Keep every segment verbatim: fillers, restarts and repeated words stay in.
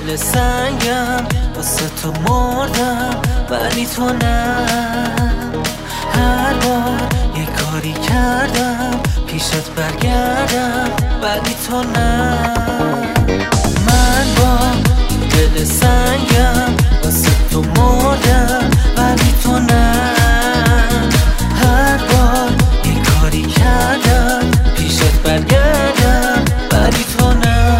دل سنگم واسه تو مردم ولی تو نه. هر بار یه کاری کردم پیشت برگردم ولی تو نه. من با دل سنگم واسه تو مردم ولی تو نه. هر بار یه کاری کردم پیشت برگردم ولی تو نه.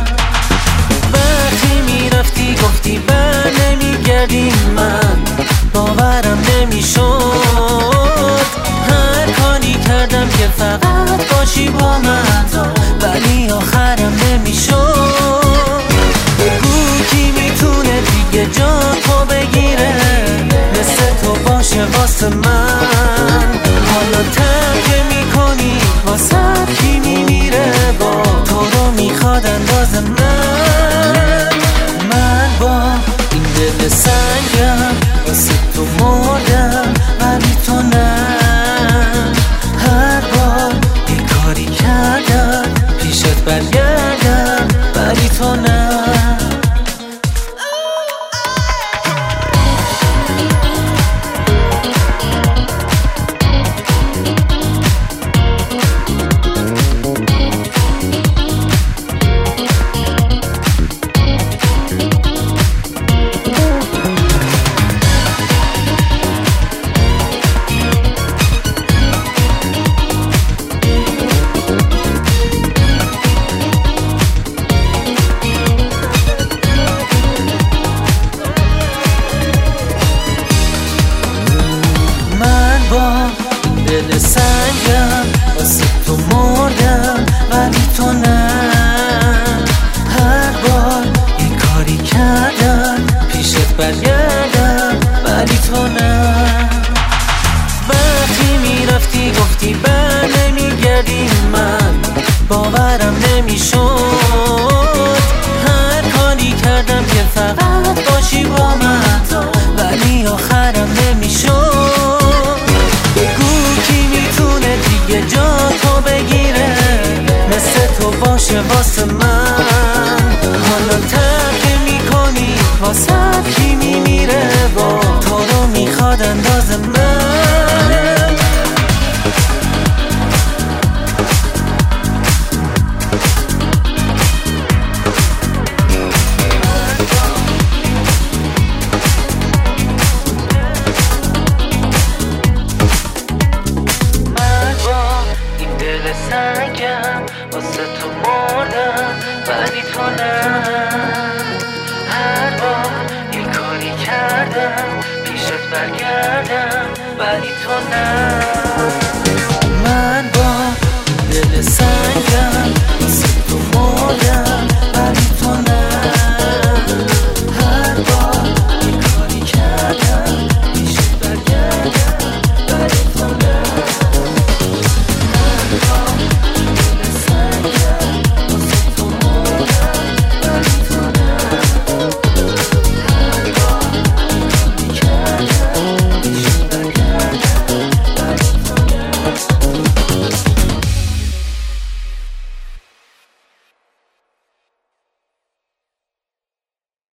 وقتی میرفتی گفتی بر نمیگردی من باورم نمیشد. هر کاری کردم که فقط باشی با من ولی آخرم نمیشد. بگو کی میتونه دیگه جا تو بگیره مثل تو باشه واسه من. حالا ترک میکنی واسه کی میمیره با تو رو میخواد انداز من. من با این دل سنگم واسه تو مردم ولی تو نه. هر بار یه کاری کردم پیشت برگردم ولی تو نه. دل سنگم واسه تو مردم ولی تو نه. هر بار یه کاری کردم پیشت برگردم ولی تو نه. وقتی میرفتی گفتی بر نمیگردی من باورم نمیشد. هر کاری کردم که فقط باشی با من ولی آخرم نمیشد. یه جا تو بگیره مثل تو باشه واسه من. حالا ترک میکنی واسه کی میمیره با تو رو میخواد انداز من. سنگم واسه تو مردم ولی تو نه. هر بار یه کاری کردم پیشت برگردم ولی تو نه.